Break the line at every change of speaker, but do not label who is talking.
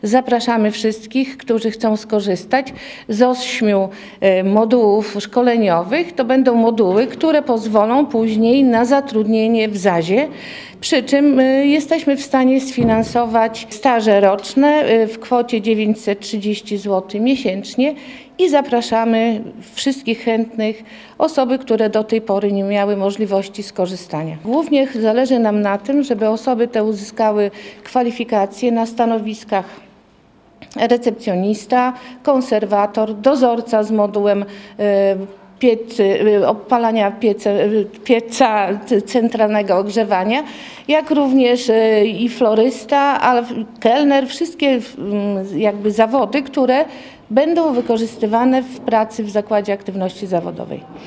Zapraszamy wszystkich, którzy chcą skorzystać z 8 modułów szkoleniowych. To będą moduły, które pozwolą później na zatrudnienie w ZAZ-ie, przy czym jesteśmy w stanie sfinansować staże roczne w kwocie 930 zł miesięcznie i zapraszamy wszystkich chętnych, osoby, które do tej pory nie miały możliwości skorzystania. Głównie zależy nam na tym, żeby osoby te uzyskały kwalifikacje na stanowiskach recepcjonista, konserwator, dozorca z modułem opalania pieca centralnego ogrzewania, jak również i florysta, kelner, wszystkie zawody, które będą wykorzystywane w pracy w zakładzie aktywności zawodowej.